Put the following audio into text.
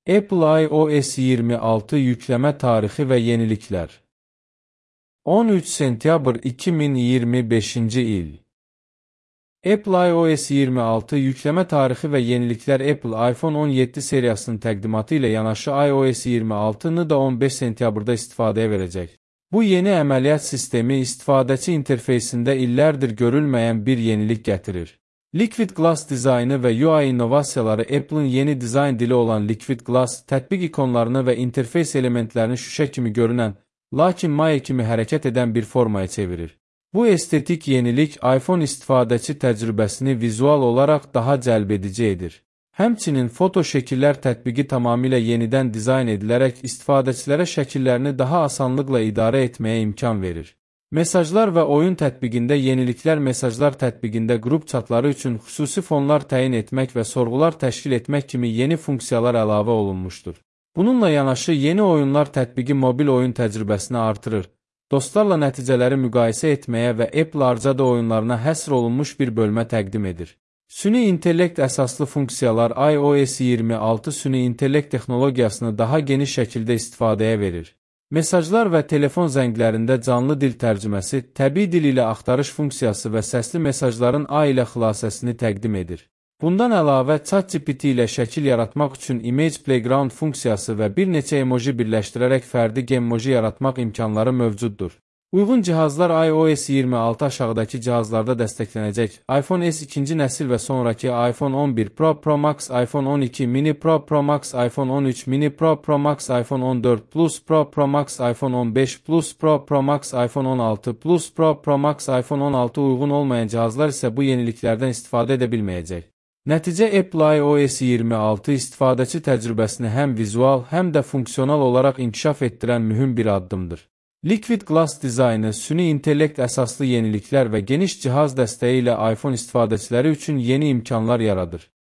Apple iOS 26 yükleme tarihi ve yenilikler. 13 sentyabr 2025 il. Apple iOS 26 yükleme tarihi ve yenilikler Apple iPhone 17 seriyasının təqdimatı ilə yanaşı iOS 26'nı da 15 sentyabrda istifadəyə verəcək. Bu yeni əməliyyat sistemi istifadəçi interfeysində illərdir görülməyən bir yenilik gətirir. Liquid Glass dizaynı və UI innovasiyaları Apple'ın yeni dizayn dili olan Liquid Glass, tətbiq ikonlarını və interfeys elementlərini şüşə kimi görünən, lakin maye kimi hərəkət edən bir formaya çevirir. Bu estetik yenilik iPhone istifadəçi təcrübəsini vizual olaraq daha cəlbedici edir. Həmçinin foto şəkillər tətbiqi tamamilə yenidən dizayn edilərək istifadəçilərə şəkillərini daha asanlıqla idarə etməyə imkan verir. Mesajlar və oyun tətbiqində yeniliklər mesajlar tətbiqində qrup chatları üçün xüsusi fonlar təyin etmək və sorğular təşkil etmək kimi yeni funksiyalar əlavə olunmuşdur. Bununla yanaşı yeni oyunlar tətbiqi mobil oyun təcrübəsini artırır. Dostlarla nəticələri müqayisə etməyə və Apple arcade oyunlarına həsr olunmuş bir bölmə təqdim edir. Süni intellekt əsaslı funksiyalar iOS 26 süni intellekt texnologiyasını daha geniş şəkildə istifadəyə verir. Mesajlar və telefon zənglərində canlı dil tərcüməsi, təbii dil ilə axtarış funksiyası və səsli mesajların A ilə xülasəsini təqdim edir. Bundan əlavə, ChatGPT ilə şəkil yaratmaq üçün Image Playground funksiyası və bir neçə emoji birləşdirərək fərdi gemmoji yaratmaq imkanları mövcuddur. Uyğun cihazlar iOS 26 aşağıdakı cihazlarda dəstəklənəcək. iPhone S 2-ci nəsil və sonraki iPhone 11 Pro, Pro Max, iPhone 12 Mini Pro, Pro Max, iPhone 13 Mini Pro, Pro Max, iPhone 14 Plus Pro, Pro Max, iPhone 15 Plus Pro, Pro Max, iPhone 16 Plus Pro, Pro Max, iPhone 16 uyğun olmayan cihazlar isə bu yeniliklərdən istifadə edə bilməyəcək. Nəticə Apple iOS 26 istifadəçi təcrübəsini həm vizual, həm də funksional olaraq inkişaf etdirən mühüm bir addımdır. Liquid Glass dizaynı, süni intellekt əsaslı yeniliklər və geniş cihaz dəstəyi ilə iPhone istifadəçiləri üçün yeni imkanlar yaradır.